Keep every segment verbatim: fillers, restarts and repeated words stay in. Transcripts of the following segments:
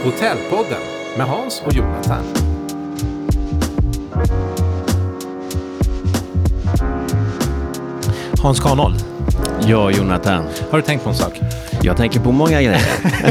Hotellpodden med Hans och Jonathan. Hans Karnold. Ja, Jonathan. Har du tänkt på en sak? Jag tänker på många grejer.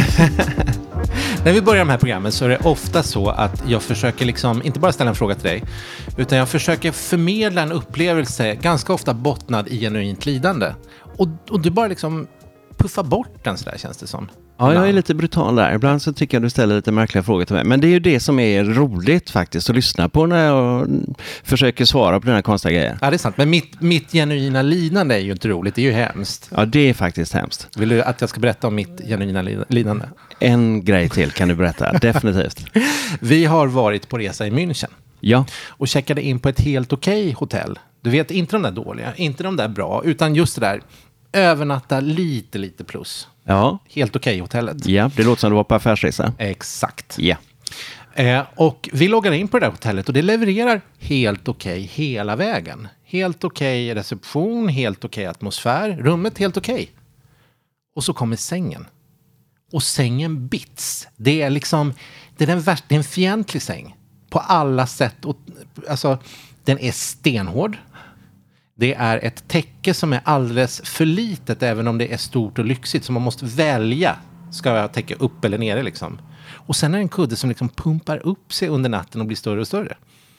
När vi börjar de här programmen så är det ofta så att jag försöker liksom, inte bara ställa en fråga till dig, utan jag försöker förmedla en upplevelse ganska ofta bottnad i genuint lidande. Och, och du bara liksom puffar bort den, så där känns det som. Ja, jag är lite brutal där. Ibland så tycker jag du ställer lite märkliga frågor till mig. Men det är ju det som är roligt faktiskt att lyssna på när jag försöker svara på dina konstiga grejer. Ja, det är sant. Men mitt, mitt genuina lidande är ju inte roligt. Det är ju hemskt. Ja, det är faktiskt hemskt. Vill du att jag ska berätta om mitt genuina lidande? En grej till kan du berätta, definitivt. Vi har varit på resa i München. Ja. Och checkade in på ett helt okej hotell. Du vet, inte de där dåliga, inte de där bra, utan just det där övernatta lite, lite plus. Ja. Helt okej hotellet. Ja, det låter som du var på affärsresa. Exakt. Ja. Eh, och vi loggar in på det där hotellet och det levererar helt okej hela vägen. Helt okej reception, helt okej atmosfär, rummet helt okej. Och så kommer sängen. Och sängen bits. Det är liksom, det är den värsta, det är en fientlig säng. På alla sätt. Och, alltså, den är stenhård. Det är ett täcke som är alldeles för litet, även om det är stort och lyxigt. Så man måste välja, ska jag täcka upp eller nere liksom. Och sen är det en kudde som liksom pumpar upp sig under natten och blir större och större.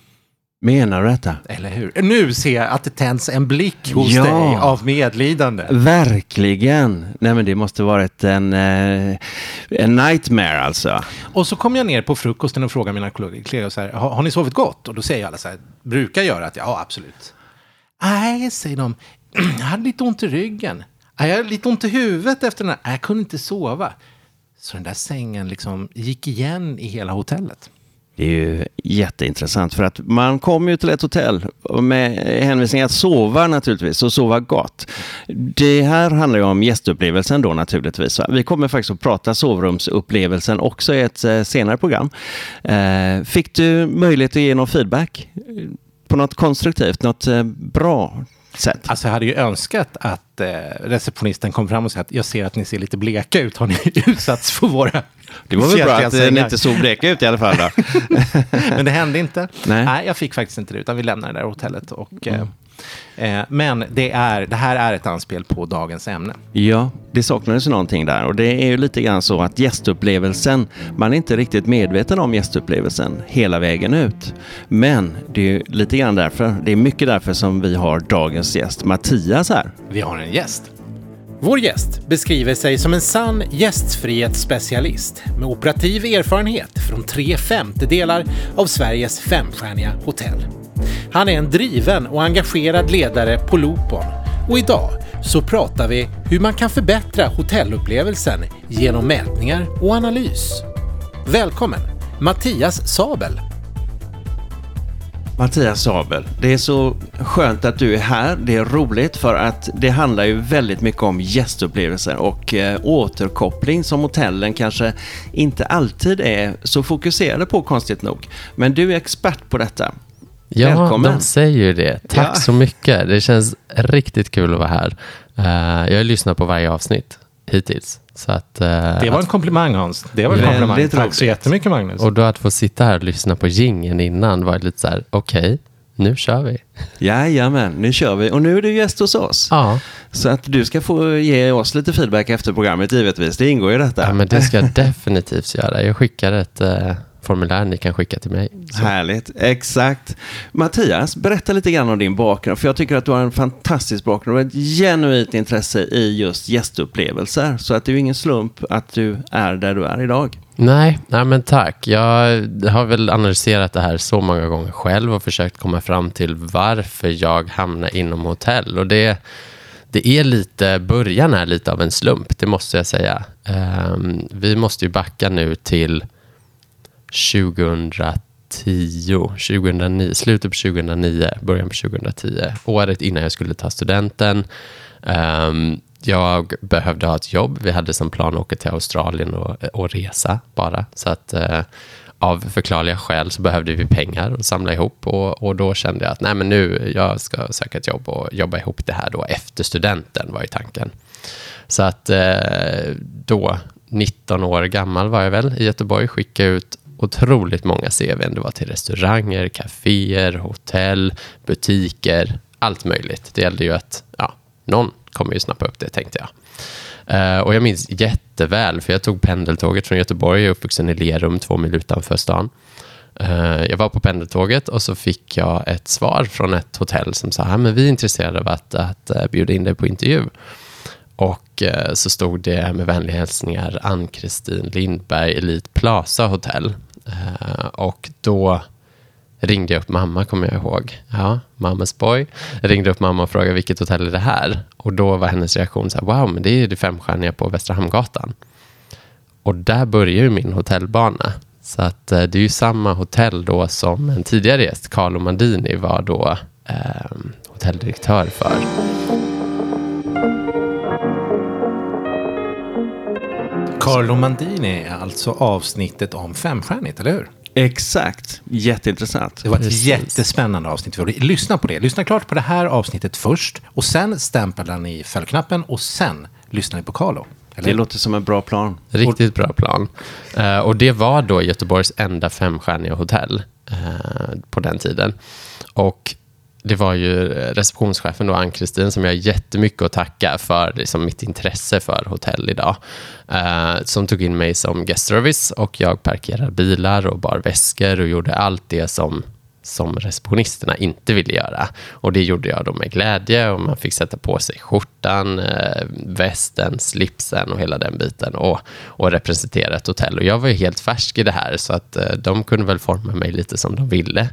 Menar du detta? Eller hur? Nu ser jag att det tänds en blick hos Ja. dig av medlidande. Verkligen. Nej, men det måste varit en, eh, en nightmare alltså. Och så kom jag ner på frukosten och frågade mina kollegor så här, har, har ni sovit gott? Och då säger alla så här, brukar göra att ja, absolut. Nej, säger de, jag hade lite ont i ryggen. Jag hade lite ont i huvudet efter den här. Jag kunde inte sova. Så den där sängen liksom gick igen i hela hotellet. Det är ju jätteintressant, för att man kommer ju till ett hotell med hänvisning att sova naturligtvis, och sova gott. Det här handlar ju om gästupplevelsen då naturligtvis. Vi kommer faktiskt att prata sovrumsupplevelsen också i ett senare program. Fick du möjlighet att ge någon feedback på något konstruktivt, något bra sätt? Alltså jag hade ju önskat att eh, receptionisten kom fram och sa att jag ser att ni ser lite bleka ut. Har ni utsatts för våra... Det var väl bra att ni inte såg bleka ut i alla fall då. Men det hände inte. Nej. Nej, jag fick faktiskt inte det, utan vi lämnade det där hotellet. Och, mm. eh, men det, är, det här är ett anspel på dagens ämne. Ja, det saknades någonting där. Och det är ju lite grann så att gästupplevelsen, man är inte riktigt medveten om gästupplevelsen hela vägen ut. Men det är ju lite grann därför, det är mycket därför som vi har dagens gäst Mattias här. Vi har en gäst. Vår gäst beskriver sig som en sann gästfrihetsspecialist med operativ erfarenhet från tre femtedelar av Sveriges femstjärniga hotell. Han är en driven och engagerad ledare på Lopon. Och idag så pratar vi hur man kan förbättra hotellupplevelsen genom mätningar och analys. Välkommen, Mattias Sabel. Mattias Sabel, det är så skönt att du är här. Det är roligt för att det handlar ju väldigt mycket om gästupplevelser och eh, återkoppling som hotellen kanske inte alltid är så fokuserade på, konstigt nog. Men du är expert på detta. Ja, välkommen. De säger ju det. Tack ja. så mycket. Det känns riktigt kul att vara här. Uh, jag har lyssnat på varje avsnitt hittills. Så att, uh, det var en komplimang, Hans. Det var en komplimang. Tack så jättemycket, Magnus. Och då att få sitta här och lyssna på jingeln innan var lite så här, okej, okay, nu kör vi. Jajamän, nu kör vi. Och nu är du gäst hos oss. Ja. Så att du ska få ge oss lite feedback efter programmet, givetvis. Det ingår ju detta. Ja, men det ska jag definitivt göra. Jag skickar ett uh, formulär ni kan skicka till mig. Så. Härligt, exakt. Mattias, berätta lite grann om din bakgrund. För jag tycker att du har en fantastisk bakgrund och ett genuint intresse i just gästupplevelser. Så att det är ju ingen slump att du är där du är idag. Nej, nej men tack. Jag har väl analyserat det här så många gånger själv och försökt komma fram till varför jag hamnar inom hotell. Och det, det är lite, början är lite av en slump, det måste jag säga. Um, vi måste ju backa nu till tjugohundratio, tjugohundranio, slutet på tjugohundranio, början på tjugohundratio. Året innan jag skulle ta studenten. Um, jag behövde ha ett jobb. Vi hade som plan att åka till Australien och, och resa bara. Så att uh, av förklarliga skäl så behövde vi pengar och samla ihop. Och, och då kände jag att nej, men nu jag ska söka ett jobb och jobba ihop det här då efter studenten, var ju tanken. Så att uh, då nitton år gammal var jag väl i Göteborg, skickade ut otroligt många C V:n. Det var till restauranger, kaféer, hotell, butiker, allt möjligt. Det gällde ju att ja, någon kommer ju snappa upp det, tänkte jag. Uh, och jag minns jätteväl, för jag tog pendeltåget från Göteborg, jag är uppvuxen i Lerum, två mil utanför stan. Uh, jag var på pendeltåget och så fick jag ett svar från ett hotell som sa, men vi är intresserade av att, att uh, bjuda in dig på intervju. Och uh, så stod det med vänliga hälsningar Ann-Kristin Lindberg, Elite Plaza Hotel. Uh, och då ringde jag upp mamma, kommer jag ihåg. Ja, mammas boy. Jag ringde upp mamma och frågade vilket hotell är det här? Och då var hennes reaktion så här, wow, men det är det femstjärniga på Västra Hamngatan. Och där börjar ju min hotellbana. Så att eh, det är ju samma hotell då som en tidigare gäst, Carlo Mandini, var då eh, hotelldirektör för. Carlo Mandini är alltså avsnittet om femstjärnigt, eller hur? Exakt, jätteintressant. Det var ett Precis. jättespännande avsnitt. Lyssna på det. Lyssna klart på det här avsnittet först och sen stämplar ni följknappen och sen lyssnar ni på Carlo. Eller? Det låter som en bra plan. Riktigt bra plan. Uh, och det var då Göteborgs enda femstjärniga hotell uh, på den tiden. Och det var ju receptionschefen då, Ann-Kristin, som jag har jättemycket att tacka för liksom, mitt intresse för hotell idag. Uh, som tog in mig som guest service och jag parkerade bilar och bar väskor och gjorde allt det som, som receptionisterna inte ville göra. Och det gjorde jag då med glädje och man fick sätta på sig skjortan, uh, västen, slipsen och hela den biten och, och representera ett hotell. Och jag var ju helt färsk i det här så att uh, de kunde väl forma mig lite som de ville.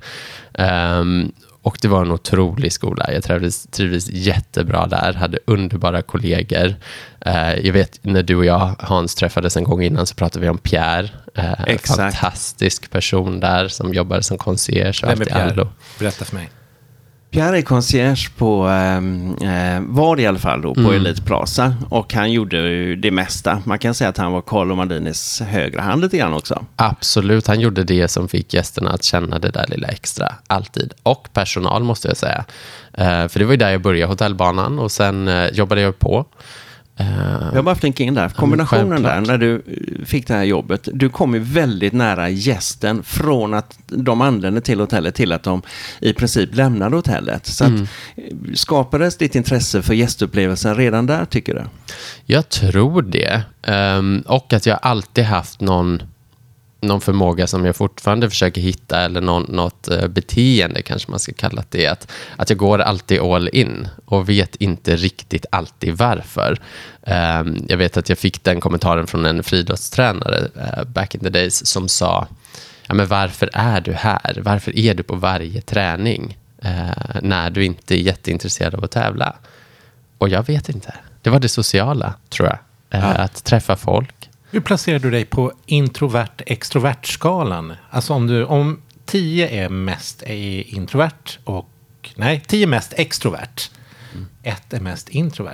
Um, Och det var en otrolig skola. Jag trivdes, trivdes jättebra där. Hade underbara kollegor. Eh, jag vet, när du och jag, Hans, träffades en gång innan så pratade vi om Pierre. Eh, en fantastisk person där som jobbade som concierge. Vem är Pierre? Berätta för mig. Pierre är concierge på, eh, var i alla fall då, på mm. Elite Plaza. Och han gjorde ju det mesta. Man kan säga att han var Carlo Mandinis högra hand lite grann också. Absolut, han gjorde det som fick gästerna att känna det där lilla extra. Alltid. Och personal måste jag säga. Eh, för det var ju där jag började hotellbanan och sen eh, jobbade jag på. Jag har bara flinkat in där. Kombinationen där, när du fick det här jobbet, du kom ju väldigt nära gästen från att de anlände till hotellet till att de i princip lämnade hotellet. Så mm. att, skapades ditt intresse för gästupplevelsen redan där, tycker du? Jag tror det. Um, och att jag alltid haft någon någon förmåga som jag fortfarande försöker hitta eller någon, något uh, beteende kanske man ska kalla det, att, att jag går alltid all in och vet inte riktigt alltid varför. Um, jag vet att jag fick den kommentaren från en friidrottstränare uh, back in the days som sa, ja, men varför är du här? Varför är du på varje träning uh, när du inte är jätteintresserad av att tävla? Och jag vet inte. Det var det sociala, tror jag. Uh, ja. Att träffa folk. Hur placerar du dig på introvert-extrovert-skalan? Alltså om, du, om tio är mest är introvert och... Nej, tio är mest extrovert. Mm. ett är mest introvert.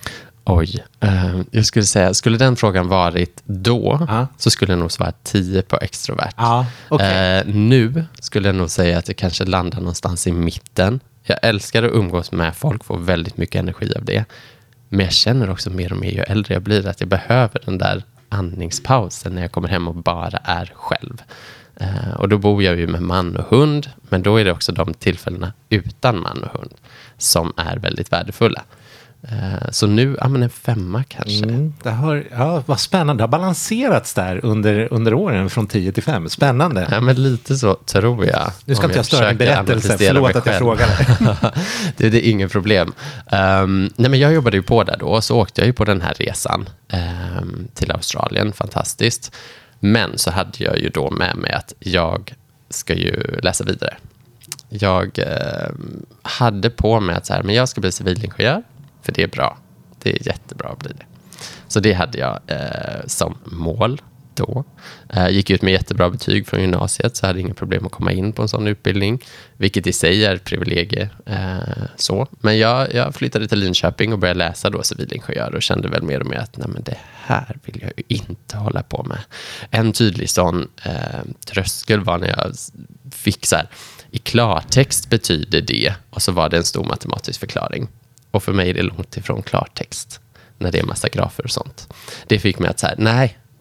Oj, uh, jag skulle säga, skulle den frågan varit då uh. så skulle jag nog svara tio på extrovert. Uh, okay. uh, nu skulle jag nog säga att det kanske landar någonstans i mitten. Jag älskar att umgås med folk, får väldigt mycket energi av det. Men jag känner också mer och mer ju äldre jag blir att jag behöver den där andningspausen när jag kommer hem och bara är själv. Uh, och då bor jag ju med man och hund, men då är det också de tillfällena utan man och hund som är väldigt värdefulla. Uh, så nu, ja, men en femma kanske. Mm, det har, ja, vad spännande. Det har balanserats där under, under åren från tio till fem. Spännande. Ja, men lite så tror jag. Nu ska inte jag störa en berättelse. Förlåt att jag frågade. det, det är ingen problem. Um, nej, men jag jobbade ju på där då, så åkte jag ju på den här resan um, till Australien. Fantastiskt. Men så hade jag ju då med mig att jag ska ju läsa vidare. Jag uh, hade på mig att så här, men jag ska bli civilingenjör. För det är bra. Det är jättebra att bli det. Så det hade jag eh, som mål då. Eh, gick ut med jättebra betyg från gymnasiet, så hade jag inga problem att komma in på en sån utbildning. Vilket i sig är ett privilegie. Eh, så. Men jag, jag flyttade till Linköping och började läsa då civilingenjör och kände väl mer och mer att nej, men det här vill jag ju inte hålla på med. En tydlig sån eh, tröskel var när jag fick så här, i klartext betyder det, och så var det en stor matematisk förklaring. Och för mig är det långt ifrån klartext när det är massa grafer och sånt. Det fick mig att säga, nej,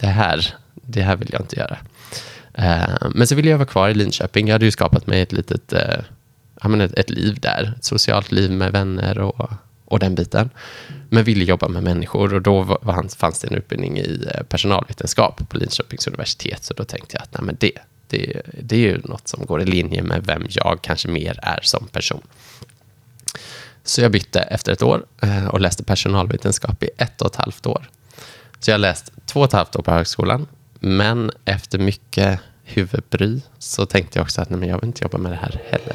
det här, det här vill jag inte göra. Uh, men så ville jag vara kvar i Linköping. Jag hade ju skapat mig ett litet, uh, jag menar ett, ett liv där. Ett socialt liv med vänner och, och den biten. Men ville jobba med människor, och då var, fanns det en utbildning i personalvetenskap på Linköpings universitet. Så då tänkte jag att nej, men det, det, det är ju något som går i linje med vem jag kanske mer är som person. Så jag bytte efter ett år och läste personalvetenskap i ett och ett halvt år. Så jag har läst två och ett halvt år på högskolan. Men efter mycket huvudbry så tänkte jag också att nej, men jag vill inte jobba med det här heller.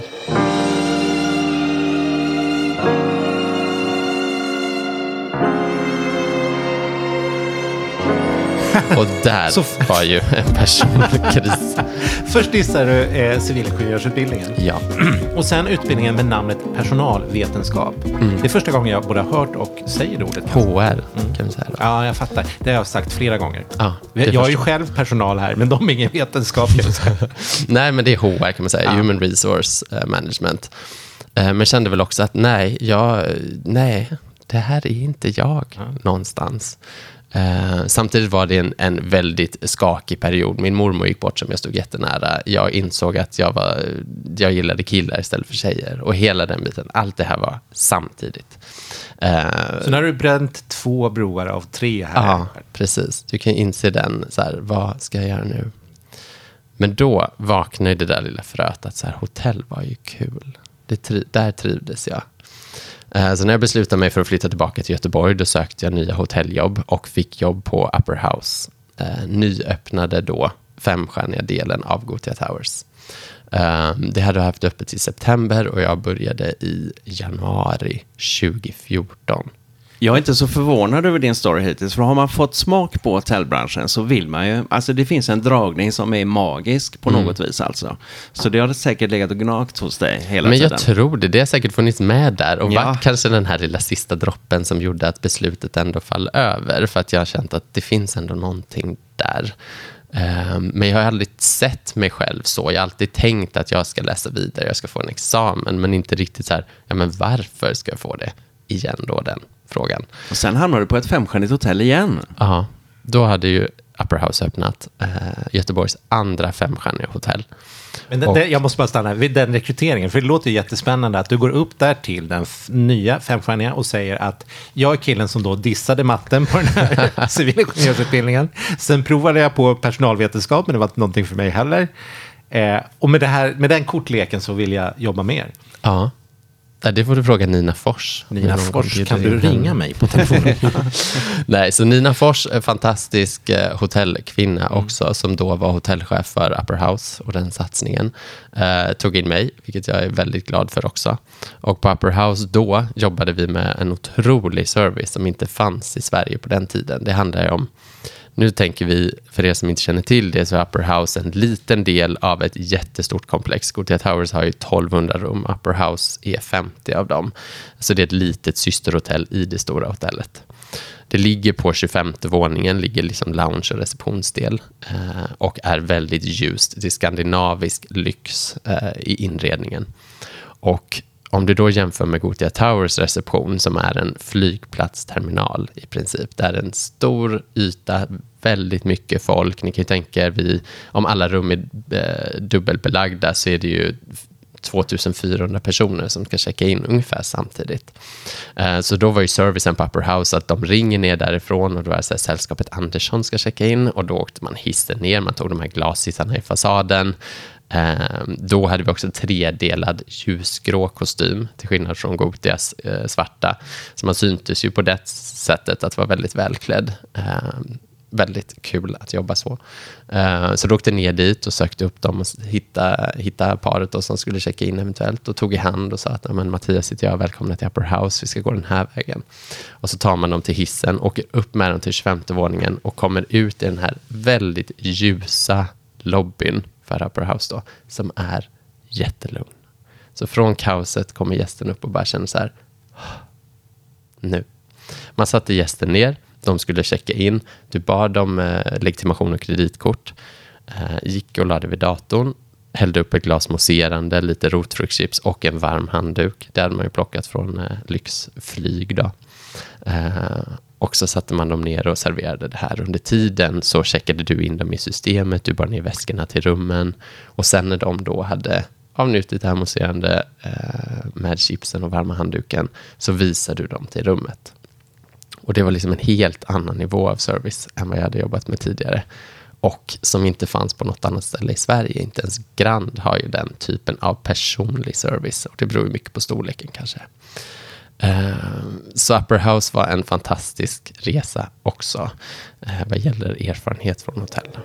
Och där så var ju en personlig kris. Först dissar du eh, civilingenjörsutbildningen. Ja. Och sen utbildningen med namnet personalvetenskap. Mm. Det är första gången jag både har hört och säger ordet. H R mm. kan vi säga då. Ja, jag fattar. Det har jag sagt flera gånger. Ja, jag är ju själv personal här, men de är ingen vetenskap. Nej, men det är H R kan man säga. Ja. Human Resource Management. Men kände väl också att nej, jag, nej det här är inte jag ja. någonstans. Uh, samtidigt var det en, en väldigt skakig period. Min mormor gick bort som jag stod jättenära. Jag insåg att jag, var, jag gillade killar istället för tjejer. Och hela den biten, allt det här var samtidigt. Uh, så när du bränt två broar av tre här? Ja, precis. Du kan inse den, så här, vad ska jag göra nu? Men då vaknade det där lilla fröet att så här, hotell var ju kul. Det tri- där trivdes jag. Så när jag beslutade mig för att flytta tillbaka till Göteborg, då sökte jag nya hotelljobb och fick jobb på Upper House. Eh, nyöppnade då femstjärniga delen av Gothia Towers. Eh, det hade jag haft öppet i september och jag började i januari tjugo fjorton. Jag är inte så förvånad över din story hittills, för har man fått smak på hotellbranschen så vill man ju, alltså det finns en dragning som är magisk på mm. något vis alltså. Så det har säkert legat och gnagt hos dig hela Men tiden. Men jag tror det, det har säkert funnits med där och ja. Vart kanske den här lilla sista droppen som gjorde att beslutet ändå fall över, för att jag har känt att det finns ändå någonting där. Um, men jag har aldrig sett mig själv så. Jag har alltid tänkt att jag ska läsa vidare, jag ska få en examen, men inte riktigt så här, ja men varför ska jag få det igen då den frågan. Och sen hamnade du på ett femstjärnigt hotell igen. Ja, då hade ju Upper House öppnat eh, Göteborgs andra femstjärniga hotell. Men den, och, det, jag måste bara stanna vid den rekryteringen, för det låter ju jättespännande att du går upp där till den f- nya femstjärniga och säger att jag är killen som då dissade matten på den här civilingenjörsutbildningen. Sen provade jag på personalvetenskap, men det var inte någonting för mig heller. Eh, och med, det här, med den kortleken så vill jag jobba mer. Ja. Det får du fråga Nina Fors. Nina Fors, kan du ringa mig på telefonen? Nej, så Nina Fors, en fantastisk hotellkvinna mm. också, som då var hotellchef för Upper House och den satsningen, eh, tog in mig, vilket jag är väldigt glad för också. Och på Upper House då jobbade vi med en otrolig service som inte fanns i Sverige på den tiden. Det handlar ju om, nu tänker vi, för er som inte känner till det, så är Upper House en liten del av ett jättestort komplex. Gothia Towers har ju tolvhundra rum, Upper House är femtio av dem. Så det är ett litet systerhotell i det stora hotellet. Det ligger på tjugofemte våningen, ligger liksom lounge- och receptionsdel eh, och är väldigt ljust. Det är skandinavisk lyx eh, i inredningen. Och om du då jämför med Gothia Towers reception, som är en flygplatsterminal i princip. Det är en stor yta, väldigt mycket folk. Ni kan ju tänka er, vi, om alla rum är eh, dubbelbelagda så är det ju tvåtusenfyrahundra personer som ska checka in ungefär samtidigt. Eh, så då var ju servicen på Upper House att de ringer ner därifrån och då är det så här, sällskapet Andersson ska checka in, och då åkte man hissen ner, man tog de här glashissarna i fasaden. Eh, då hade vi också tredelad ljusgrå kostym till skillnad från Gothias eh, svarta, så man syntes ju på det sättet att vara väldigt välklädd. Eh, väldigt kul att jobba så. Uh, så då åkte ner dit och sökte upp dem och hitta, hitta paret då som skulle checka in eventuellt, och tog i hand och sa att men Mattias sitter jag, välkomna till Upper House, vi ska gå den här vägen. Och så tar man dem till hissen, åker upp med dem till tjugofemte våningen och kommer ut i den här väldigt ljusa lobbyn för Upper House då, som är jättelugn. Så från kaoset kommer gästen upp och bara känner så här, nu. Man satte gästen ner, de skulle checka in, du bad dem eh, legitimation och kreditkort, eh, gick och lade vid datorn, hällde upp ett glas mousserande, lite rotfruktchips och en varm handduk. Det hade man ju plockat från eh, lyxflyg då. Eh, Och så satte man dem ner och serverade det här. Under tiden så checkade du in dem i systemet, du bar ner väskorna till rummen. Och sen när de då hade avnjutit det här mousserande eh, med chipsen och varma handduken, så visade du dem till rummet. Och det var liksom en helt annan nivå av service än vad jag hade jobbat med tidigare. Och som inte fanns på något annat ställe i Sverige. Inte ens Grand har ju den typen av personlig service. Och det beror ju mycket på storleken kanske. Uh, så Upper House var en fantastisk resa också. Uh, vad gäller erfarenhet från hotellen.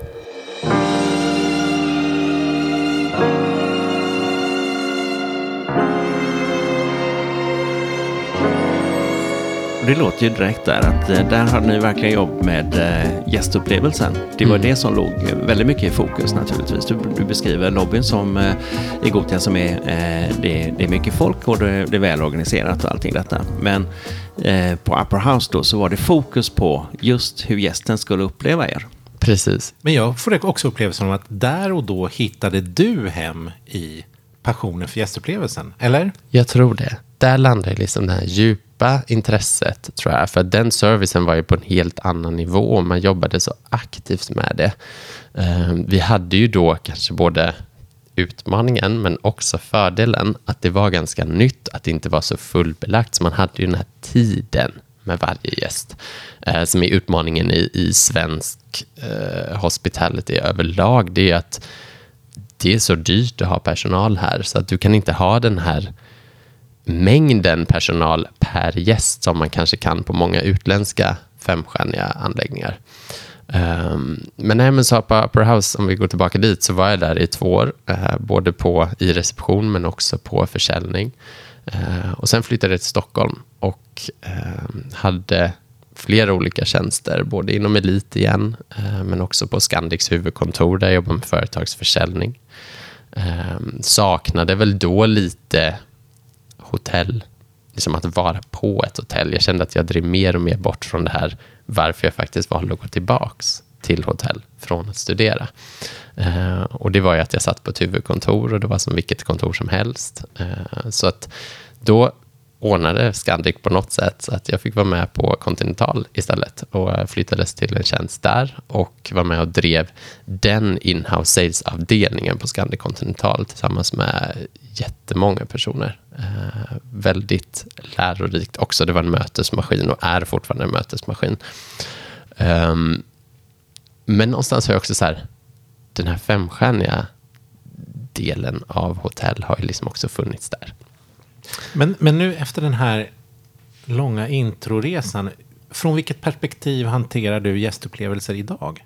Det låter ju direkt där att där hade ni verkligen jobb med gästupplevelsen. Det var mm. det som låg väldigt mycket i fokus naturligtvis. Du, du beskriver lobbyn som eh, i Gothia som är, eh, det, det är mycket folk och det, det är välorganiserat och allting detta. Men eh, på Upper House då så var det fokus på just hur gästen skulle uppleva er. Precis. Men jag får också upplevelsen om att där och då hittade du hem i passionen för gästupplevelsen, eller? Jag tror det. Där landade liksom det här djupa intresset, tror jag. För den servicen var ju på en helt annan nivå och man jobbade så aktivt med det. Vi hade ju då kanske både utmaningen men också fördelen att det var ganska nytt, att det inte var så fullbelagt. Så man hade ju den här tiden med varje gäst som är utmaningen i, i svensk eh, hospitality överlag. Det är att det är så dyrt att ha personal här så att du kan inte ha den här mängden personal per gäst som man kanske kan på många utländska femstjärniga anläggningar. Um, men nej, men så på Upper House, om vi går tillbaka dit, så var jag där i två år. Uh, både på, i reception men också på försäljning. Uh, och sen flyttade jag till Stockholm och uh, hade flera olika tjänster, både inom Elit igen uh, men också på Scandics huvudkontor där jag jobbade med företagsförsäljning. Uh, saknade väl då lite hotell, liksom att vara på ett hotell. Jag kände att jag drev mer och mer bort från det här, varför jag faktiskt valde att gå tillbaks till hotell från att studera. Uh, och det var ju att jag satt på ett huvudkontor och det var som vilket kontor som helst. Uh, så att då ordnade Scandic på något sätt så att jag fick vara med på Continental istället och flyttades till en tjänst där och var med och drev den in-house sales-avdelningen på Scandic Continental tillsammans med jättemånga personer. Eh, väldigt lärorikt också. Det var en mötesmaskin och är fortfarande en mötesmaskin. Um, men någonstans har jag också så här, den här femstjärniga delen av hotell har ju liksom också funnits där. Men, men nu efter den här långa introresan, från vilket perspektiv hanterar du gästupplevelser idag?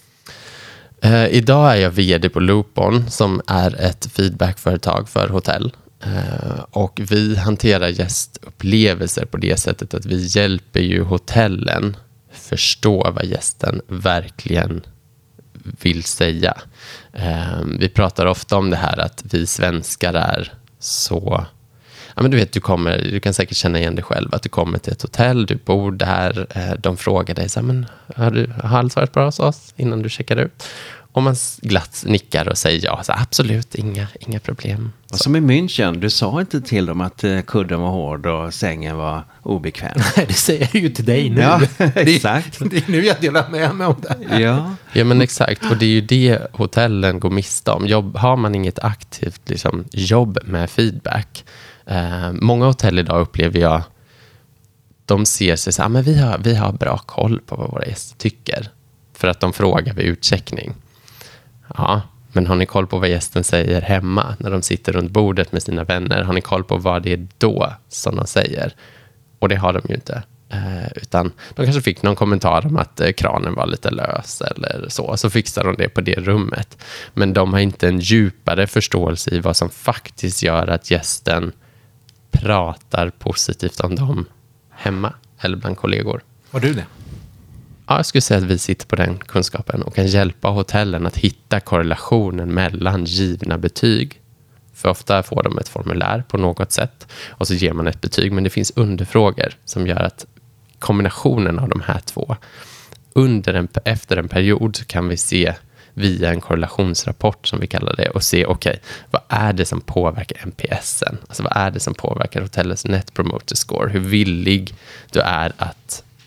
Uh, idag är jag vd på Loopon som är ett feedbackföretag för hotell. Uh, och vi hanterar gästupplevelser på det sättet att vi hjälper ju hotellen förstå vad gästen verkligen vill säga. Uh, vi pratar ofta om det här att vi svenskar är så... Ja, men du vet, du, kommer, du kan säkert känna igen dig själv att du kommer till ett hotell, du bor där, de frågar dig så här, men har, du, har allt varit bra hos oss innan du checkar ut? Och man glatt nickar och säger ja, så absolut, inga, inga problem. Och som i München, du sa inte till dem att kudden var hård och sängen var obekväm. Nej, det säger jag ju till dig nu. Ja, exakt. Det, det är nu jag delar med mig om det här. Ja. Ja, men exakt. Och det är ju det hotellen går miste om. Jobb, har man inget aktivt liksom, jobb med feedback. Eh, många hotell idag upplever jag, de ser sig så här, men vi har, vi har bra koll på vad våra gäster tycker. För att de frågar vid utcheckning. Ja, men har ni koll på vad gästen säger hemma när de sitter runt bordet med sina vänner? Har ni koll på vad det är då som de säger? Och det har de ju inte. Eh, utan de kanske fick någon kommentar om att eh, kranen var lite lös eller så. Så fixar de det på det rummet. Men de har inte en djupare förståelse i vad som faktiskt gör att gästen pratar positivt om dem hemma eller bland kollegor. Har du det? Ja, jag skulle säga att vi sitter på den kunskapen och kan hjälpa hotellen att hitta korrelationen mellan givna betyg. För ofta får de ett formulär på något sätt och så ger man ett betyg, men det finns underfrågor som gör att kombinationen av de här två under en, efter en period så kan vi se via en korrelationsrapport som vi kallar det och se okej, okay, vad är det som påverkar N P S:en? Alltså vad är det som påverkar hotellets net promoter score? Hur villig du är att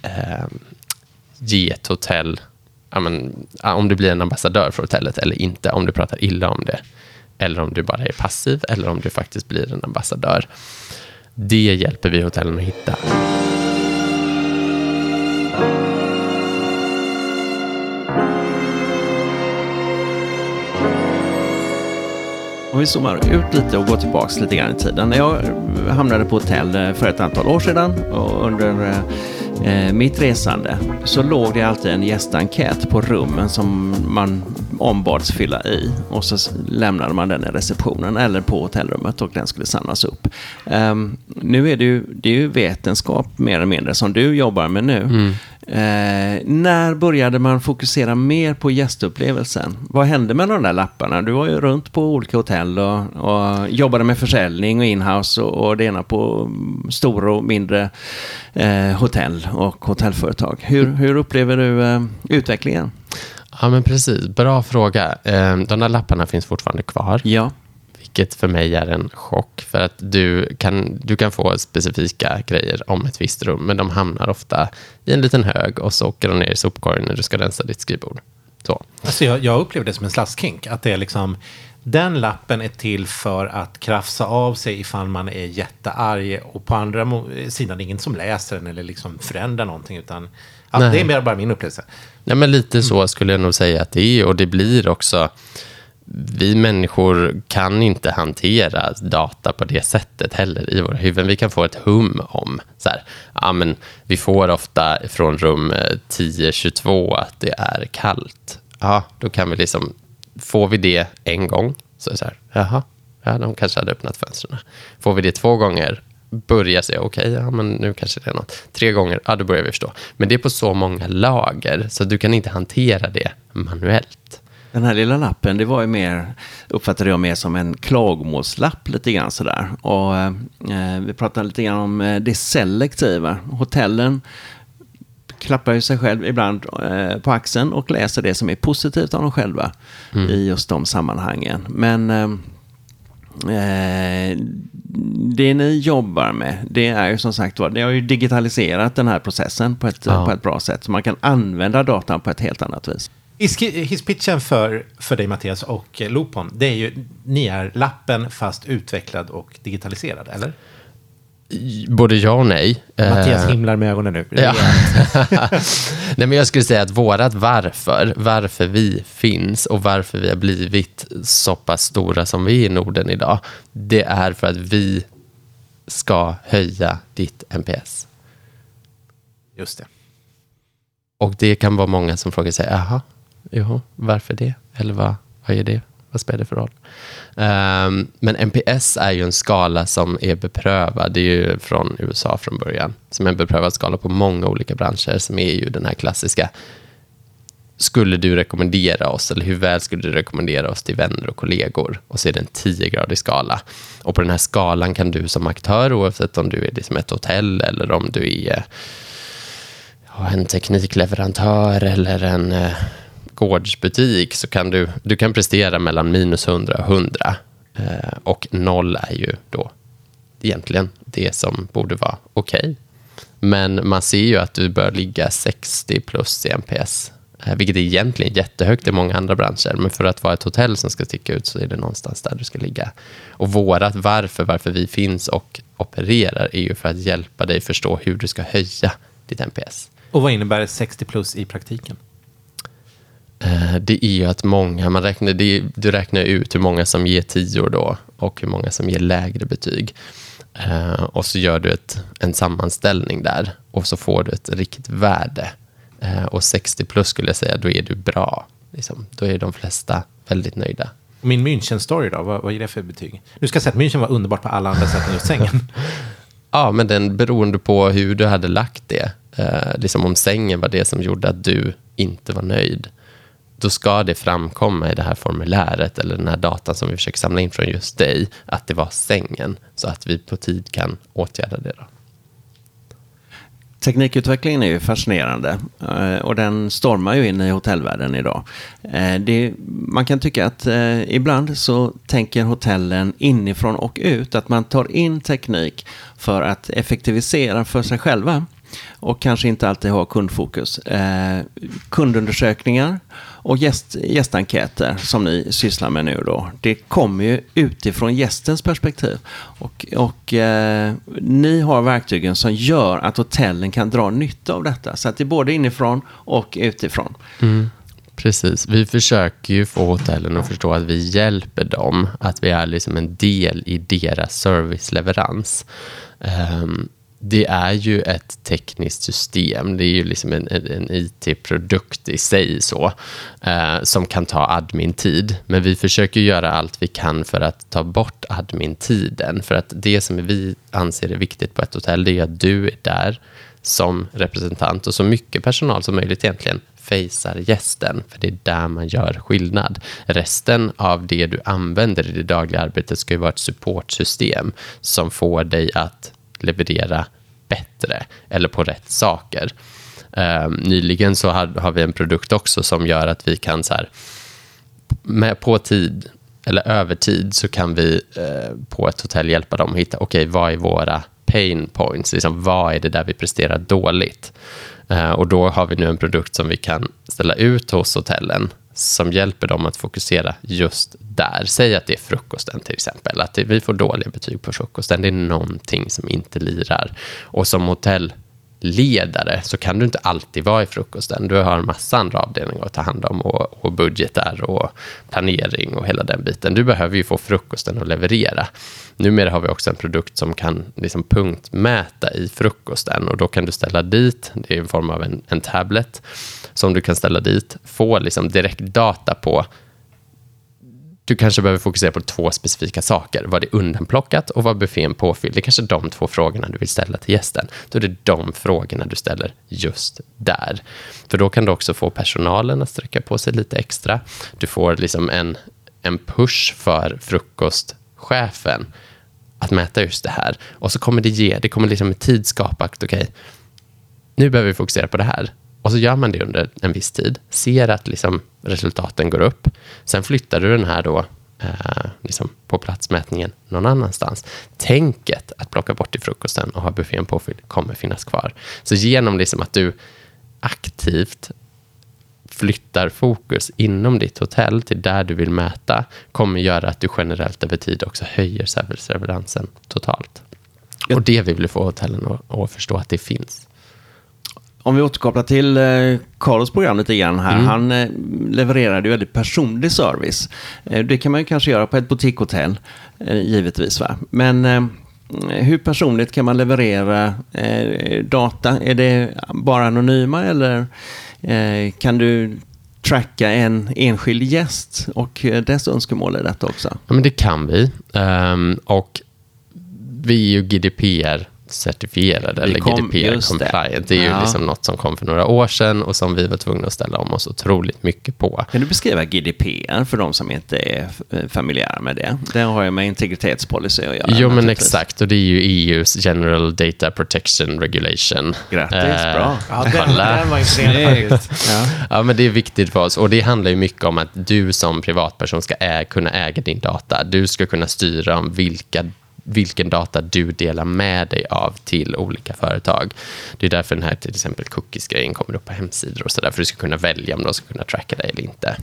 eh, ge ett hotell, ja, men, om du blir en ambassadör för hotellet eller inte, om du pratar illa om det, eller om du bara är passiv, eller om du faktiskt blir en ambassadör. Det hjälper vi hotellen att hitta. Om vi zoomar ut lite och går tillbaka lite grann i tiden. När jag hamnade på hotell för ett antal år sedan och under eh, mitt resande så låg det alltid en gästenkät på rummen som man ombads fylla i och så lämnade man den i receptionen eller på hotellrummet och den skulle samlas upp. Um, nu är det ju, det är ju vetenskap mer eller mindre som du jobbar med nu. Mm. Eh, när började man fokusera mer på gästupplevelsen? Vad hände med de där lapparna? Du var ju runt på olika hotell och, och jobbade med försäljning och inhouse och, och det ena på stora och mindre eh, hotell och hotellföretag. Hur, hur upplever du eh, utvecklingen? Ja, men precis. Bra fråga. Eh, de där lapparna finns fortfarande kvar. Ja. Vilket för mig är en chock. För att du kan, du kan få specifika grejer om ett visst rum. Men de hamnar ofta i en liten hög. Och så åker de ner i sopkorgen när du ska rensa ditt skrivbord. Så. Alltså jag, jag upplever det som en slaskkink. Att det är liksom, den lappen är till för att krafsa av sig ifall man är jättearg. Och på andra mo- sidan är ingen som läser den eller liksom förändrar någonting. Utan ja, det är mer bara min upplevelse. Ja, men lite så skulle jag nog säga att det är. Och det blir också... Vi människor kan inte hantera data på det sättet heller i våra huvuden. Vi kan få ett hum om så här, ja, men vi får ofta från rum tio tjugotvå att det är kallt. Ja, då kan vi liksom, får vi det en gång så är det så här, jaha, ja, de kanske hade öppnat fönstren. Får vi det två gånger, börjar säga okej, okay, ja, men nu kanske det är något. Tre gånger, ja, då börjar vi förstå. Men det är på så många lager så du kan inte hantera det manuellt. Den här lilla lappen, det var ju mer, uppfattade jag mer som en klagomålslapp lite grann sådär. Och eh, vi pratade lite grann om eh, det selektiva. Hotellen klappar ju sig själv ibland eh, på axeln och läser det som är positivt av dem själva mm. i just de sammanhangen. Men eh, eh, det ni jobbar med, det är ju som sagt, det har ju digitaliserat den här processen på ett, ja. på ett bra sätt. Så man kan använda datan på ett helt annat vis. Hisspitchen för, för dig Mattias och Loopon, det är ju, ni är lappen fast utvecklad och digitaliserad, eller? Både ja och nej. Mattias himlar med ögonen nu. Ja. Nej, men jag skulle säga att vårat varför, varför vi finns och varför vi har blivit så pass stora som vi är i Norden idag, det är för att vi ska höja ditt N P S. Just det. Och det kan vara många som frågar sig, jaha, jo, varför det? Eller vad, vad är det? Vad spelar det för roll? Um, men N P S är ju en skala som är beprövad. Det är ju från U S A från början. Som är en beprövad skala på många olika branscher. Som är ju den här klassiska. Skulle du rekommendera oss? Eller hur väl skulle du rekommendera oss till vänner och kollegor? Och så är det en tio-gradig skala. Och på den här skalan kan du som aktör, oavsett om du är liksom ett hotell eller om du är en teknikleverantör eller en eh, gårdsbutik, så kan du, du kan prestera mellan minus hundra och hundra. Eh, och noll är ju då egentligen det som borde vara okej. Okay. Men man ser ju att du bör ligga sextio plus i N P S. Eh, vilket är egentligen jättehögt i många andra branscher. Men för att vara ett hotell som ska sticka ut så är det någonstans där du ska ligga. Och vårat varför, varför vi finns och opererar är ju för att hjälpa dig förstå hur du ska höja ditt N P S. Och vad innebär sextio plus i praktiken? Eh, det är ju att många, man räknar, det, du räknar ut hur många som ger tio då och hur många som ger lägre betyg. Eh, och så gör du ett, en sammanställning där och så får du ett riktigt värde. Eh, och sextio plus skulle jag säga, då är du bra. Liksom, då är de flesta väldigt nöjda. Min München-story då, vad, vad ger det för betyg? Du ska säga att München var underbart på alla andra sätt än just sängen. Ja, men den beroende på hur du hade lagt det. Eh, liksom om sängen var det som gjorde att du inte var nöjd, då ska det framkomma i det här formuläret eller den här datan som vi försöker samla in från just dig, att det var sängen, så att vi på tid kan åtgärda det då. Teknikutvecklingen är ju fascinerande och den stormar ju in i hotellvärlden idag. Det, man kan tycka att eh, ibland så tänker hotellen inifrån och ut att man tar in teknik för att effektivisera för sig själva. och kanske inte alltid har kundfokus. Eh, kundundersökningar och gäst, gästenkäter som ni sysslar med nu då, det kommer ju utifrån gästens perspektiv. Och, och eh, ni har verktygen som gör att hotellen kan dra nytta av detta. Så att det är både inifrån och utifrån. Mm. Precis. Vi försöker ju få hotellen att förstå att vi hjälper dem. Att vi är liksom en del i deras serviceleverans. Um, det är ju ett tekniskt system. Det är ju liksom en, en, en I T-produkt i sig så. Uh, som kan ta admin-tid. Men vi försöker göra allt vi kan för att ta bort admin-tiden. För att det som vi anser är viktigt på ett hotell, det är att du är där som representant och så mycket personal som möjligt egentligen facear gästen, för det är där man gör skillnad. Resten av det du använder i det dagliga arbetet ska ju vara ett supportsystem som får dig att leverera bättre eller på rätt saker. Uh, nyligen så har, har vi en produkt också som gör att vi kan så här, med på tid eller över tid så kan vi uh, på ett hotell hjälpa dem att hitta, okej, okay, vad är våra pain points, liksom, vad är det där vi presterar dåligt? Uh, och då har vi nu en produkt som vi kan ställa ut hos hotellen som hjälper dem att fokusera just där. Säg att det är frukosten till exempel, att det, vi får dåliga betyg på frukosten, det är någonting som inte lirar. Och som hotellledare så kan du inte alltid vara i frukosten. Du har en massa andra avdelningar att ta hand om och, och budgetar och planering och hela den biten. Du behöver ju få frukosten att leverera. Numera har vi också en produkt som kan liksom punktmäta i frukosten och då kan du ställa dit, det är i form av en, en tablet som du kan ställa dit, få liksom direkt data på. Du kanske behöver fokusera på två specifika saker. Vad är undanplockat och vad är buffén påfylld? Det är kanske de två frågorna du vill ställa till gästen. Då är det de frågorna du ställer just där. För då kan du också få personalen att sträcka på sig lite extra. Du får liksom en, en push för frukostchefen att mäta just det här. Och så kommer det ge, det kommer liksom med tid skapa att okej, okay, nu behöver vi fokusera på det här. Och så gör man det under en viss tid. Ser att liksom resultaten går upp. Sen flyttar du den här då eh, liksom på platsmätningen någon annanstans. Tänket att plocka bort i frukosten och ha buffén påfylld kommer finnas kvar. Så genom liksom att du aktivt flyttar fokus inom ditt hotell till där du vill mäta kommer göra att du generellt över tid också höjer serviceleveransen totalt. Och det vill vi få hotellen att, att förstå att det finns. Om vi återkopplar till eh, Carlos program lite grann här. Mm. Han eh, levererade ju väldigt personlig service. Eh, det kan man ju kanske göra på ett boutiquehotell, eh, givetvis va. Men eh, hur personligt kan man leverera eh, data? Är det bara anonyma eller eh, kan du tracka en enskild gäst och eh, dess önskemål i detta också? Ja, men det kan vi. Um, och vi är ju G D P R certifierade eller kom, G D P R compliant. Det, det är ju ja. liksom något som kom för några år sedan och som vi var tvungna att ställa om oss otroligt mycket på. Kan du beskriva G D P R för de som inte är familjära med det? Det har ju med integritetspolicy att göra. Jo, men exakt. Och det är ju E U:s General Data Protection Regulation. Grattis, eh, bra. Ja, den, den var intressant faktiskt. Ja. Ja, men det är viktigt för oss. Och det handlar ju mycket om att du som privatperson ska ä- kunna äga din data. Du ska kunna styra om vilka vilken data du delar med dig av till olika företag. Det är därför den här till exempel cookies-grejen kommer upp på hemsidor och så där, för du ska kunna välja om de ska kunna tracka dig eller inte.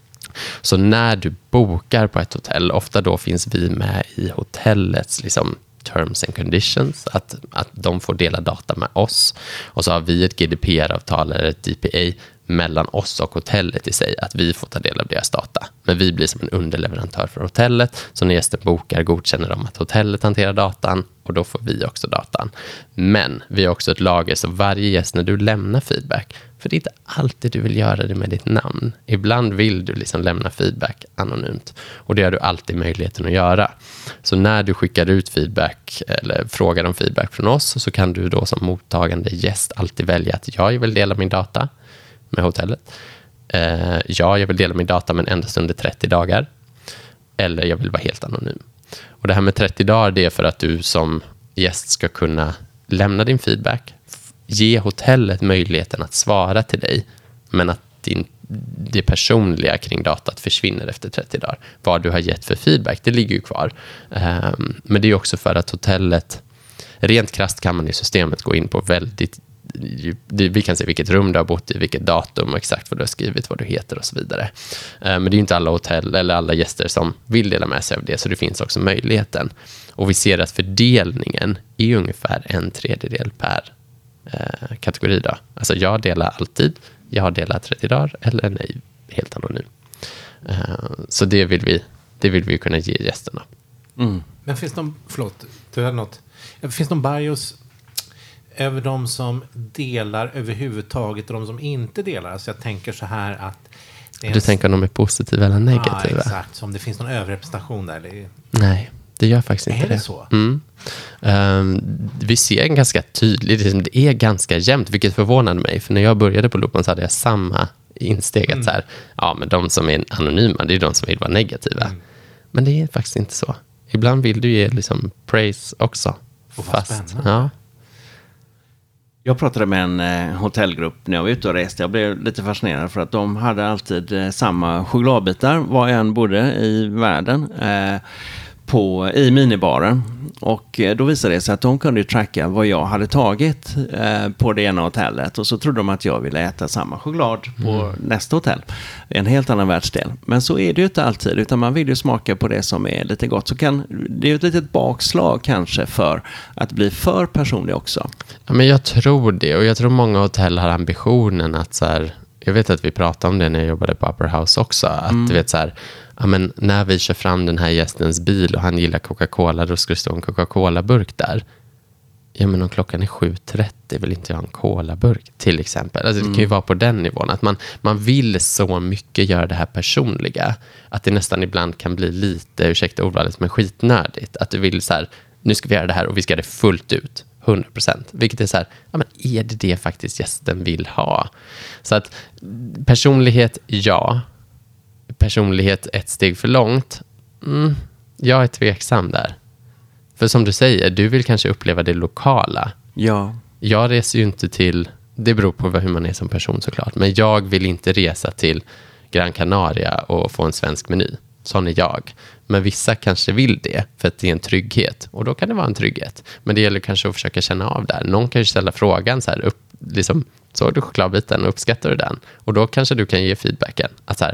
Så när du bokar på ett hotell, ofta då finns vi med i hotellets liksom terms and conditions, att, att de får dela data med oss. Och så har vi ett G D P R-avtal eller ett D P A mellan oss och hotellet i sig, att vi får ta del av deras data. Men vi blir som en underleverantör för hotellet, så när gästen bokar godkänner de att hotellet hanterar datan och då får vi också datan. Men vi har också ett lager, så varje gäst när du lämnar feedback, för det är inte alltid du vill göra det med ditt namn. Ibland vill du liksom lämna feedback anonymt och det har du alltid möjligheten att göra. Så när du skickar ut feedback eller frågar om feedback från oss, så kan du då som mottagande gäst alltid välja att jag vill dela min data med hotellet. Eh, ja, jag vill dela min data men endast under trettio dagar. Eller jag vill vara helt anonym. Och det här med trettio dagar, det är för att du som gäst ska kunna lämna din feedback, f- ge hotellet möjligheten att svara till dig, men att din, det personliga kring datat försvinner efter trettio dagar. Vad du har gett för feedback, det ligger ju kvar. Eh, men det är också för att hotellet, rent krasst kan man i systemet gå in på väldigt vi kan se vilket rum du har bott i, vilket datum och exakt vad du har skrivit, vad du heter och så vidare. Men det är inte alla hotell eller alla gäster som vill dela med sig av det, så det finns också möjligheten. Och vi ser att fördelningen är ungefär en tredjedel per eh, kategori då. Alltså jag delar alltid, jag delar trettio dagar eller nej, helt anonym. Eh, så det vill vi det vill vi kunna ge gästerna. Mm. Men finns det, förlåt, du hade något. Finns det någon bias över de som delar överhuvudtaget och de som inte delar? Alltså jag tänker så här att... Du en... tänker om de är positiva eller negativa? Ja, exakt. Så om det finns någon överrepresentation där? Eller... Nej, det gör faktiskt inte är det. det. Så? Mm. Um, vi ser en ganska tydlig, det är ganska jämnt, vilket förvånade mig. För när jag började på Loopan så hade jag samma insteg. Mm. Så här, ja, men de som är anonyma, det är de som vill vara negativa. Mm. Men det är faktiskt inte så. Ibland vill du ge liksom praise också. Och fast, ja. Jag pratade med en eh, hotellgrupp när jag var ute och reste. Jag blev lite fascinerad för att de hade alltid eh, samma chokladbitar var jag än bodde i världen eh, på, i minibaren. Och eh, då visade det sig att de kunde ju tracka vad jag hade tagit eh, på det ena hotellet. Och så trodde de att jag ville äta samma choklad på mm. nästa hotell. En helt annan världsdel. Men så är det ju inte alltid, utan man vill ju smaka på det som är lite gott. Så kan, det är ju ett litet bakslag kanske för att bli för personlig också. Ja, men jag tror det. Och jag tror många hotell har ambitionen att så här, jag vet att vi pratade om det när jag jobbade på Upper House också. Att mm. du vet så här, ja, men när vi kör fram den här gästens bil och han gillar Coca-Cola, då ska det stå en Coca-Cola-burk där. Ja, men om klockan är sju trettio vill inte jag ha en Cola-burk till exempel. Alltså, mm. det kan ju vara på den nivån. Att man, man vill så mycket göra det här personliga. Att det nästan ibland kan bli lite, ursäkta ordvalet, men skitnödigt. Att du vill så här, nu ska vi göra det här och vi ska göra det fullt ut. hundra procent. Vilket är så här, ja, men är det det faktiskt gästen vill ha? Så att personlighet, ja. Personlighet ett steg för långt. Mm, jag är tveksam där. För som du säger, du vill kanske uppleva det lokala. Ja. Jag reser ju inte till, det beror på hur man är som person såklart, men jag vill inte resa till Gran Canaria och få en svensk meny. Sån är jag. Men vissa kanske vill det för att det är en trygghet. Och då kan det vara en trygghet. Men det gäller kanske att försöka känna av där. Någon kan ju ställa frågan så här, upp, liksom, såg du chokladbiten och uppskattar du den? Och då kanske du kan ge feedbacken. Att så här,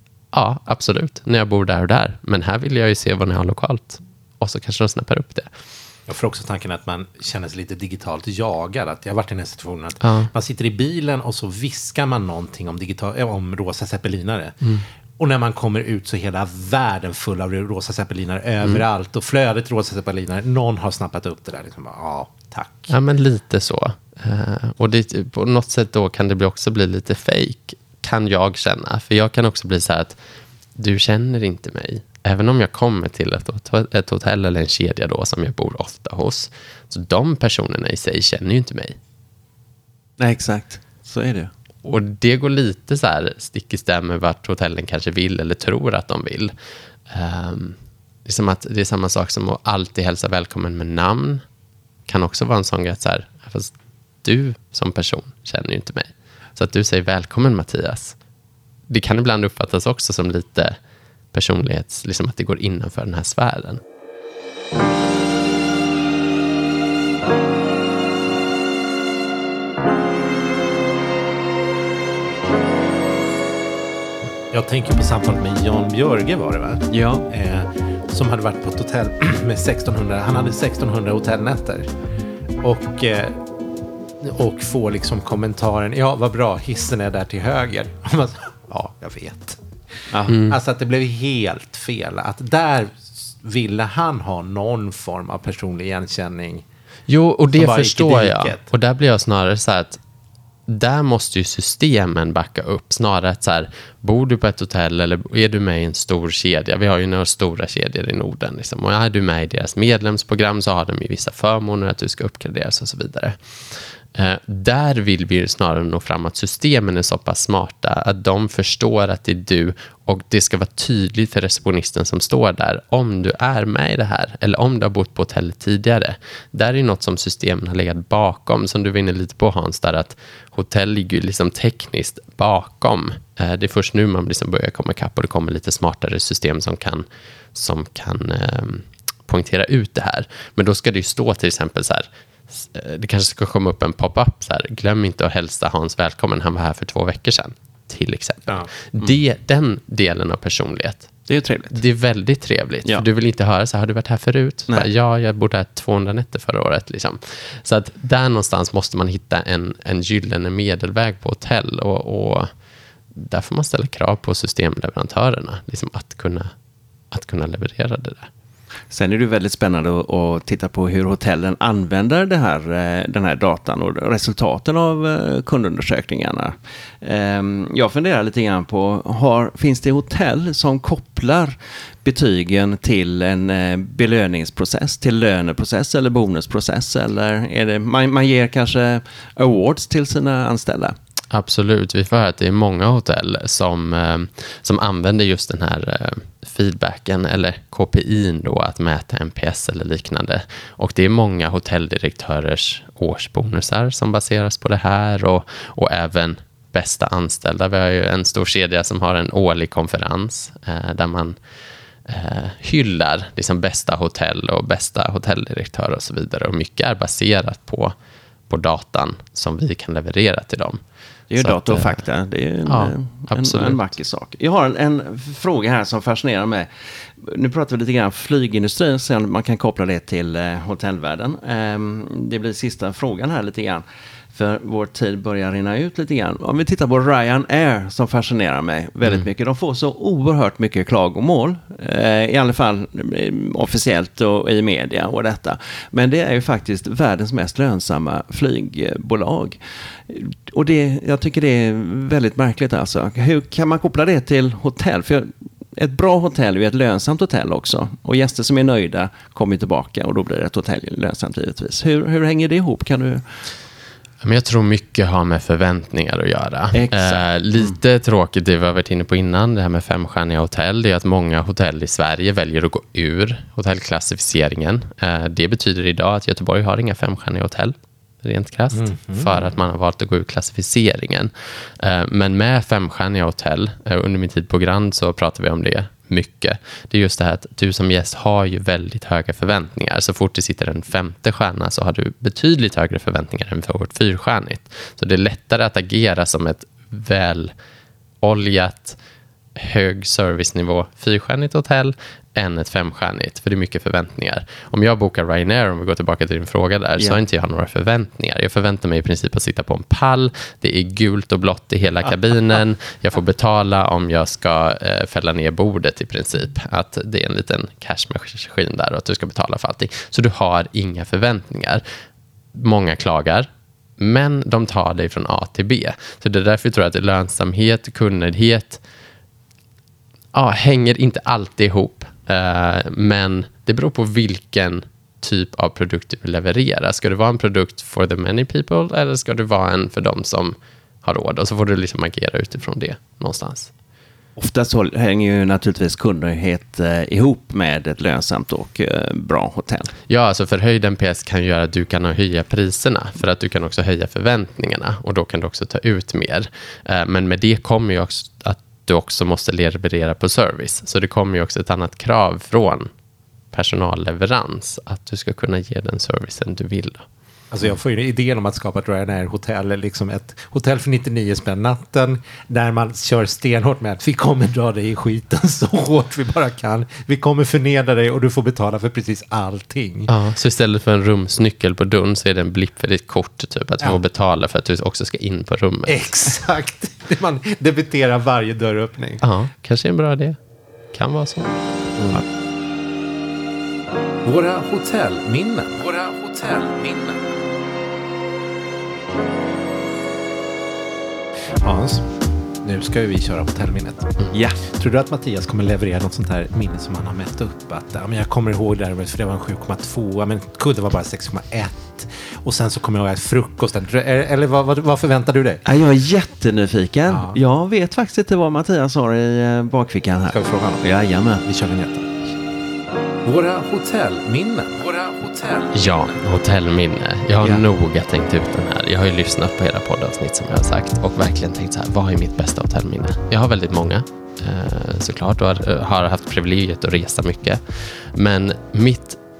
ja, absolut. När jag bor där och där. Men här vill jag ju se vad ni har lokalt. Och så kanske de snappar upp det. Jag får också tanken att man känner sig lite digitalt jagad. Att jag har varit i den här situationen att ja. man sitter i bilen och så viskar man någonting om, digital, om rosa zeppelinare. Mm. Och när man kommer ut så är hela världen full av rosa zeppelinare mm. överallt. Och flödet rosa zeppelinare. Någon har snappat upp det där. Liksom, ja, tack. Ja, men lite så. Uh, och det, på något sätt då kan det bli också bli lite fake. Kan jag känna. För jag kan också bli så här att du känner inte mig. Även om jag kommer till ett, ett hotell eller en kedja då som jag bor ofta hos. Så de personerna i sig känner ju inte mig. Nej, exakt. Så är det. Och det går lite så här stick i stäm med vart hotellen kanske vill eller tror att de vill. Um, det, är som att, det är samma sak som att alltid hälsa välkommen med namn. Kan också vara en sån grej att så här, fast du som person känner ju inte mig. Så att du säger välkommen Mattias. Det kan ibland uppfattas också som lite personlighets, liksom att det går innanför den här sfären. Jag tänker på samtalet med Jan Björge var det va? Ja. Eh, som hade varit på ett hotell med sextonhundra, han hade sextonhundra hotellnätter. Och, eh, och får liksom kommentaren, ja vad bra, hissen är där till höger. Ja, jag vet. Mm. Alltså att det blev helt fel. Att där ville han ha någon form av personlig igenkänning. Jo, och det förstår jag. Och där blir jag snarare så här att där måste ju systemen backa upp. Snarare att så här, bor du på ett hotell eller är du med i en stor kedja? Vi har ju några stora kedjor i Norden. Liksom. Och är du med i deras medlemsprogram så har de ju vissa förmåner att du ska uppgraderas och så vidare. Eh, där vill vi snarare nå fram att systemen är så pass smarta att de förstår att det är du och det ska vara tydligt för receptionisten som står där om du är med i det här eller om du har bott på hotellet tidigare. Där är något som systemen har legat bakom, som du var inne lite på Hans, där att hotell ligger liksom tekniskt bakom. Eh, det är först nu man liksom börjar komma ikapp och det kommer lite smartare system som kan, som kan eh, poängtera ut det här. Men då ska det ju stå till exempel så här det kanske ska komma upp en pop-up så här, glöm inte att hälsa Hans välkommen, han var här för två veckor sedan, till exempel. Ja. Mm. Det, den delen av personlighet, Det är ju trevligt. det är väldigt trevligt. Ja. För du vill inte höra så här, har du varit här förut? Nej. Bara, ja, jag bodde här tvåhundra nätter förra året. Liksom. Så att där någonstans måste man hitta en, en gyllene medelväg på hotell. Och, och där får man ställa krav på systemleverantörerna. Liksom att, kunna, att kunna leverera det där. Sen är det väldigt spännande att, att titta på hur hotellen använder det här, den här datan och resultaten av kundundersökningarna. Jag funderar lite grann på, har, finns det hotell som kopplar betygen till en belöningsprocess, till löneprocess eller bonusprocess? Eller är det, man, man ger kanske awards till sina anställda? Absolut, vi får höra att det är många hotell som, eh, som använder just den här eh, feedbacken eller K P I då, att mäta N P S eller liknande. Och det är många hotelldirektörers årsbonusar som baseras på det här och, och även bästa anställda. Vi har ju en stor kedja som har en årlig konferens eh, där man eh, hyllar liksom bästa hotell och bästa hotelldirektörer och så vidare. Och mycket är baserat på, på datan som vi kan leverera till dem. Det är ju Så data och att, fakta. Det är en, ja, en, en vacker sak. Jag har en, en fråga här som fascinerar mig. Nu pratar vi lite grann om flygindustrin, sen man kan koppla det till eh, hotellvärlden. Eh, det blir sista frågan här lite grann. För vår tid börjar rinna ut lite grann. Om vi tittar på Ryanair som fascinerar mig väldigt mm. mycket. De får så oerhört mycket klagomål. Eh, I alla fall eh, officiellt och i media och detta. Men det är ju faktiskt världens mest lönsamma flygbolag. Och det, jag tycker det är väldigt märkligt alltså. Hur kan man koppla det till hotell? För ett bra hotell är ju ett lönsamt hotell också. Och gäster som är nöjda kommer tillbaka och då blir det ett hotell lönsamt givetvis. Hur, hur hänger det ihop? Kan du... Men jag tror mycket har med förväntningar att göra. Eh, lite mm. tråkigt, det vi har varit inne på innan, det här med femstjärniga hotell, det är att många hotell i Sverige väljer att gå ur hotellklassificeringen. Eh, det betyder idag att Göteborg har inga femstjärniga hotell, rent krasst, mm. Mm. för att man har valt att gå ur klassificeringen. Eh, men med femstjärniga hotell, eh, under min tid på Grand så pratar vi om det mycket. Det är just det här att du som gäst har ju väldigt höga förväntningar. Så fort det sitter en femte stjärna så har du betydligt högre förväntningar än för vårt fyrstjärnigt. Så det är lättare att agera som ett väloljat, hög servicenivå fyrstjärnigt hotell än ett femstjärnigt, för det är mycket förväntningar. Om jag bokar Ryanair, om vi går tillbaka till din fråga där, yeah. så har inte jag några förväntningar. Jag förväntar mig i princip att sitta på en pall, det är gult och blått i hela kabinen, jag får betala om jag ska eh, fälla ner bordet i princip, att det är en liten cashmaskin där och att du ska betala för allting. Så du har inga förväntningar. Många klagar, men de tar dig från A till B. Så det är därför jag tror att lönsamhet, kundnöjdhet ja, hänger inte alltid ihop. Uh, men det beror på vilken typ av produkt du vill leverera. Ska det vara en produkt for the many people eller ska det vara en för de som har råd? Och så får du liksom agera utifrån det någonstans. Ofta så hänger ju naturligtvis kundnöjdhet eh, ihop med ett lönsamt och eh, bra hotell. Ja, alltså förhöjd N P S kan göra att du kan höja priserna för att du kan också höja förväntningarna och då kan du också ta ut mer. Eh, men med det kommer ju också att du också måste leverera på service. Så det kommer ju också ett annat krav från personalleverans att du ska kunna ge den servicen du vill. Alltså jag får ju idén om att skapa ett Ryanair-hotell, liksom ett hotell för nittionio spänn natten där man kör stenhårt med att vi kommer dra dig i skiten så hårt vi bara kan. Vi kommer förnedra dig och du får betala för precis allting. Ja, så istället för en rumsnyckel på dörren så är det en blipp för ditt kort typ, att du ja. får betala för att du också ska in på rummet. Exakt. Man debiterar varje dörröppning. Ja, kanske är en bra idé. Kan vara så. Mm. Våra hotellminnen. Våra hotellminnen. Hans, nu ska ju vi köra hotellminnet. Ja. Yeah. Tror du att Mattias kommer leverera något sånt här minne som han har mätt upp? Att ja, men jag kommer ihåg det där, för det var en sju komma två, men kudde var bara sex komma ett. Och sen så kommer jag ihåg att frukosten. Eller vad, vad, vad förväntar du dig? Jag är jättenyfiken. Ja. Jag vet faktiskt inte vad Mattias har i bakfickan här. Ska vi fråga honom? Jajamän. Vi kör vignetten. Våra hotellminnen. Våra hotellminnen. Ja, hotellminne. Jag har ja. noga tänkt ut den här. Jag har ju lyssnat på hela poddavsnitt som jag har sagt och verkligen tänkt så här, vad är mitt bästa hotellminne? Jag har väldigt många eh, såklart och har, har haft privilegiet att resa mycket. Men mitt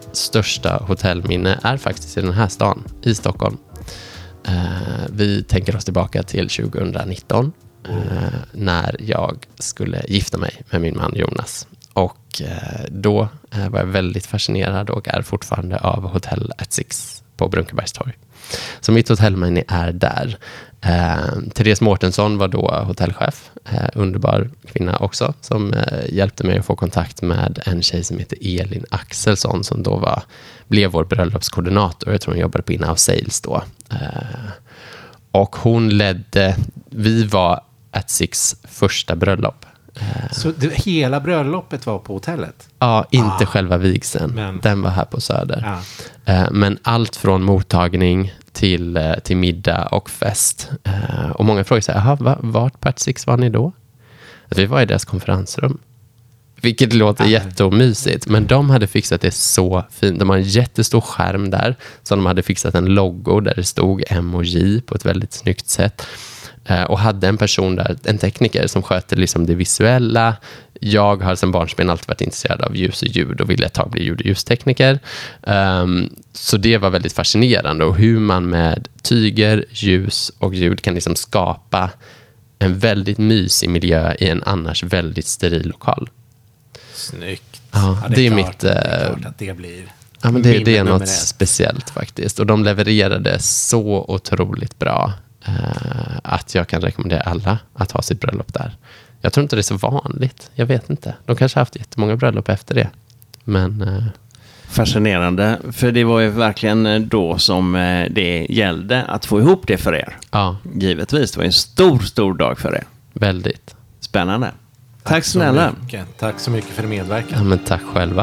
största hotellminne är faktiskt i den här stan, i Stockholm. Uh, vi tänker oss tillbaka till tjugonitton uh, när jag skulle gifta mig med min man Jonas. Och uh, då uh, var jag väldigt fascinerad och är fortfarande av Hotel at Six på Brunkebergstorg. Så mitt hotellminne är där. Uh, Therese Mårtensson var då hotellchef. Uh, underbar kvinna också som uh, hjälpte mig att få kontakt med en tjej som heter Elin Axelsson som då var, blev vår bröllopskoordinator. Jag tror hon jobbade på In-House Sales då. Uh, och hon ledde, vi var at Six första bröllop. Uh, Så det, hela bröllopet var på hotellet? Ja, inte ah, själva vigseln. Men... Den var här på Söder. Ja. Uh, men allt från mottagning till, uh, till middag och fest. Uh, och många frågar så här, va, vart på at Six var ni då? Att vi var i deras konferensrum. Vilket låter ja. jättemysigt. Men de hade fixat det så fint. De har en jättestor skärm där. Så de hade fixat en logo där det stod M och J på ett väldigt snyggt sätt. Uh, och hade en person där, en tekniker som sköter liksom det visuella. Jag har sedan barnsben alltid varit intresserad av ljus och ljud och ville ett tag bli ljud- och ljustekniker. Um, så det var väldigt fascinerande. Och hur man med tyger, ljus och ljud kan liksom skapa en väldigt mysig miljö i en annars väldigt steril lokal. Snyggt. Ja, ja, det, det är är klart, mitt... det är Uh, klart att det blir... Ja, men det, det är något ett. speciellt faktiskt. Och de levererade så otroligt bra uh, att jag kan rekommendera alla att ha sitt bröllop där. Jag tror inte det är så vanligt. Jag vet inte. De kanske har haft jättemånga bröllop efter det. Men... Uh... Fascinerande. För det var ju verkligen då som det gällde att få ihop det för er. Ja. Givetvis. Det var en stor, stor dag för er. Väldigt. Spännande. Tack, Tack snälla. Mycket. Tack så mycket för medverkan. Ja, men tack själva.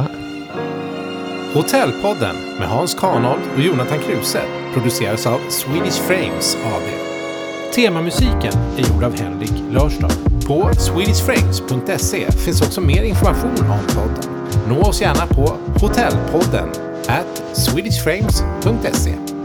Hotellpodden med Hans Kanold och Jonathan Kruse produceras av Swedish Frames A B. Temamusiken är gjord av Henrik Lörstad. På swedish frames punkt se finns också mer information om podden. Nå oss gärna på hotellpodden at swedish frames punkt se.